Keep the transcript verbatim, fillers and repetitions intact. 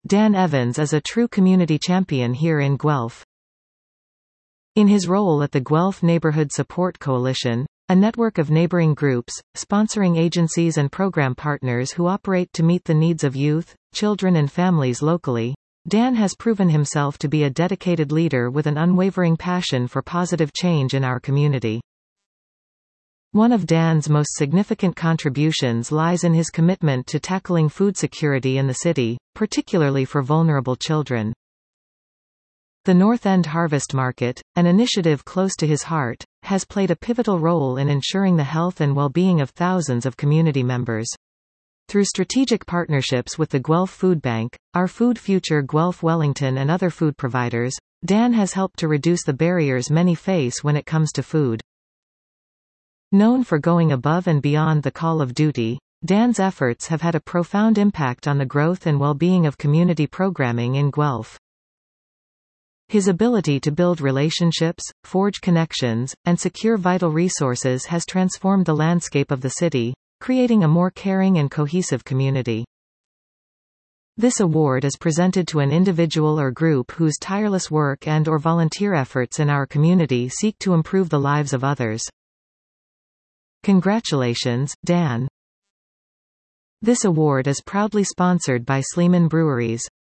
Dan Evans is a true community champion here in Guelph. In his role at the Guelph Neighborhood Support Coalition, a network of neighboring groups, sponsoring agencies and program partners who operate to meet the needs of youth, children and families locally, Dan has proven himself to be a dedicated leader with an unwavering passion for positive change in our community. One of Dan's most significant contributions lies in his commitment to tackling food security in the city, particularly for vulnerable children. The North End Harvest Market, an initiative close to his heart, has played a pivotal role in ensuring the health and well-being of thousands of community members. Through strategic partnerships with the Guelph Food Bank, Our Food Future Guelph Wellington and other food providers, Dan has helped to reduce the barriers many face when it comes to food. Known for going above and beyond the call of duty, Dan's efforts have had a profound impact on the growth and well-being of community programming in Guelph. His ability to build relationships, forge connections, and secure vital resources has transformed the landscape of the city, creating a more caring and cohesive community. This award is presented to an individual or group whose tireless work and/or volunteer efforts in our community seek to improve the lives of others. Congratulations, Dan. This award is proudly sponsored by Sleeman Breweries.